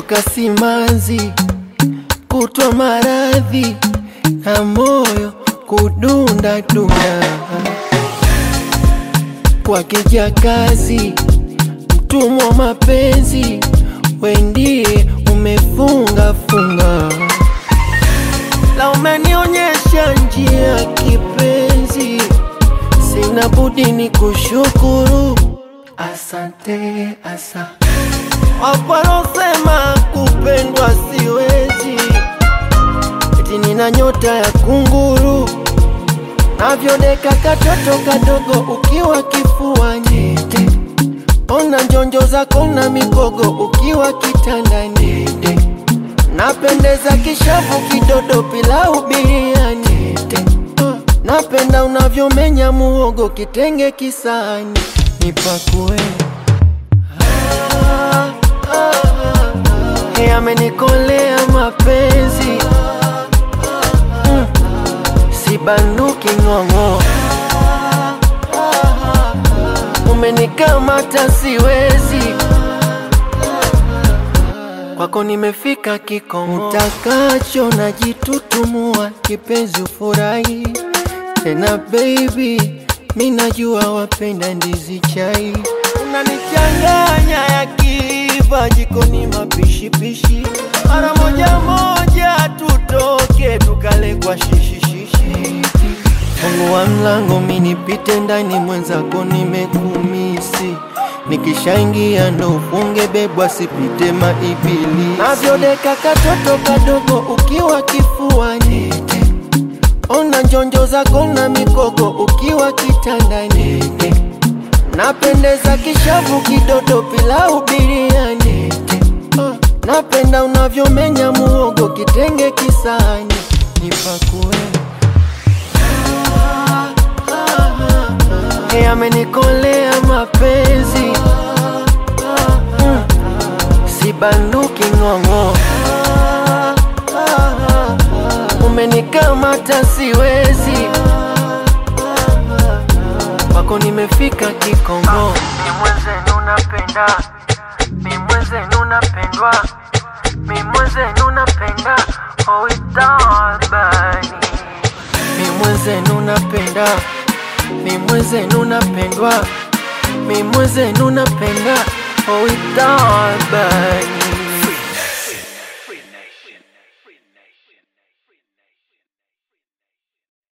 kutoka simanzi, kutwa maradhi na moyo kudunda dunda. Kwa kijakazi, mtumwa mapenzi, we ndiye umefunga funga. La umenionyesha njia kipenzi, sina budi ni kushukuru. Asante, asante. Waparosema kupendwa siwezi, eti nina nyota ya kunguru. Navyodeka katoto kadogo ukiwa kifuani, ona njonjo zako na mikogo ukiwa kitandani. Napendeza kishavu kidodo pilau biriani. Napenda unavyomenya muhogo kitenge kisani. Nipakue amenikolea mapenzi, sibanduki ng'ong'o. Umenikamata siwezi, kwako nimefika kikomo. Utakacho najitutumua, kipenzi ufurahi tena baby, minajua wapenda ndizi chai. Unanichanganya ya kiva jikoni mapishi pishi, mara moja moja tutoke tukale kwa shishi. Fungua mlango minipite ndani, mwenzako nimekumisi. Nikishaingia ndo ufunge bebwa sipite maibili. Navyodeka katoto kadogo ukiwa kifuani, ona njonjo zako na mikogo ukiwa kitandani. Napendeza kishavu kidodo pilau biriani. Napenda unavyomenya muhogo kitenge kisani. Nipakue amenikolea mapenzi, sibanduki ng'ong'o. Umenikamata siwezi, kwako nimefika kikomo. Mi mwenzenu napenda, mi mwenzenu napendwa, mi mwenzenu napenda, oh itabani. Mi mwenzenu napenda, mi mwenzenu napendwa, mi mwenzenu napenda, oh itabani.